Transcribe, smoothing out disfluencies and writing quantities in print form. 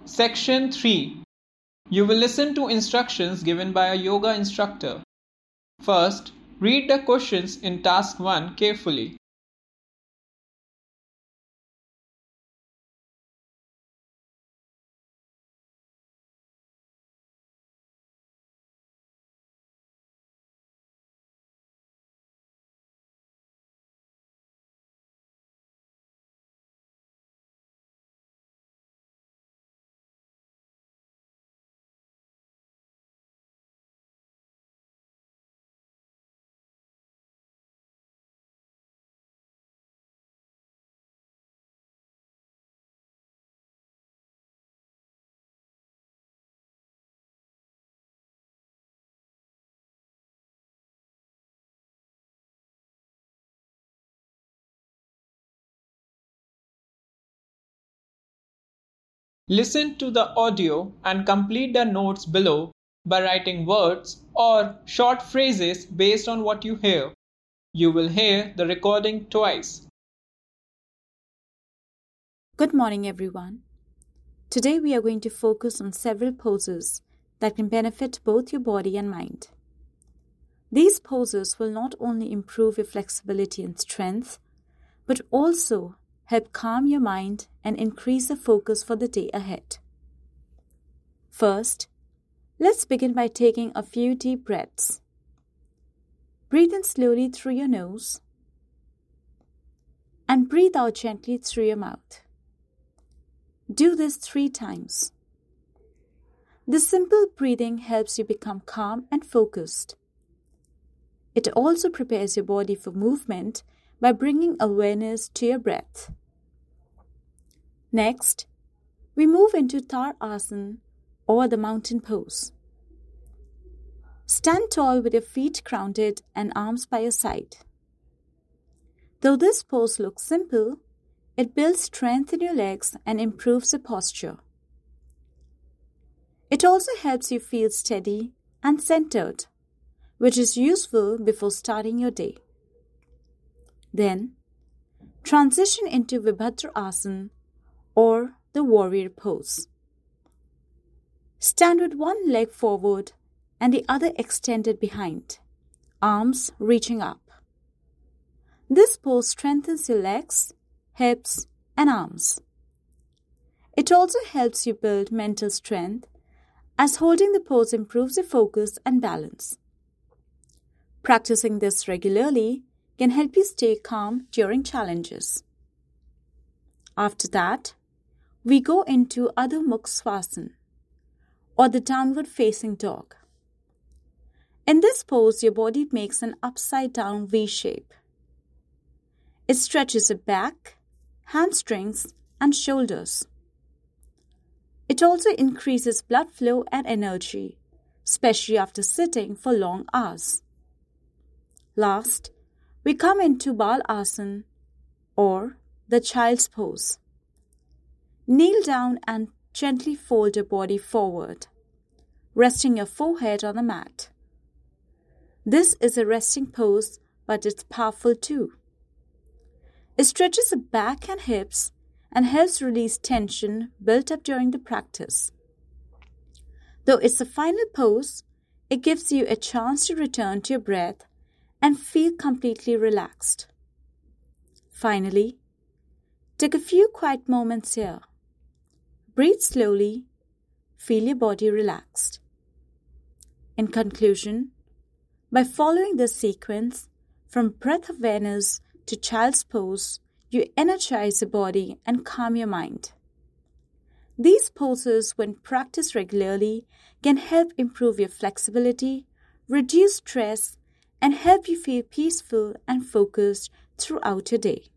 Section 3. You will listen to instructions given by a yoga instructor. First, read the questions in Task 1 carefully. Listen to the audio and complete the notes below by writing words or short phrases based on what you hear. You will hear the recording twice. Good morning, everyone. Today we are going to focus on several poses that can benefit both your body and mind. These poses will not only improve your flexibility and strength, but also help calm your mind and increase the focus for the day ahead. First, let's begin by taking a few deep breaths. Breathe in slowly through your nose and breathe out gently through your mouth. Do this 3 times. This simple breathing helps you become calm and focused. It also prepares your body for movement by bringing awareness to your breath. Next, we move into Tadasana or the mountain pose. Stand tall with your feet grounded and arms by your side. Though this pose looks simple, it builds strength in your legs and improves the posture. It also helps you feel steady and centered, which is useful before starting your day. Then, transition into Vibhadrasana or the warrior pose. Stand with one leg forward and the other extended behind, arms reaching up. This pose strengthens your legs, hips, and arms. It also helps you build mental strength, as holding the pose improves your focus and balance. Practicing this regularly can help you stay calm during challenges. After that, we go into Adho Mukha Svanasana, or the downward facing dog. In this pose, your body makes an upside down V shape. It stretches your back, hamstrings, and shoulders. It also increases blood flow and energy, especially after sitting for long hours. Last, we come into Balasana or the child's pose. Kneel down and gently fold your body forward, resting your forehead on the mat. This is a resting pose, but it's powerful too. It stretches the back and hips and helps release tension built up during the practice. Though it's a final pose, it gives you a chance to return to your breath and feel completely relaxed. Finally, take a few quiet moments here. Breathe slowly, feel your body relaxed. In conclusion, by following this sequence from breath awareness to child's pose, you energize the body and calm your mind. These poses, when practiced regularly, can help improve your flexibility, reduce stress, and help you feel peaceful and focused throughout your day.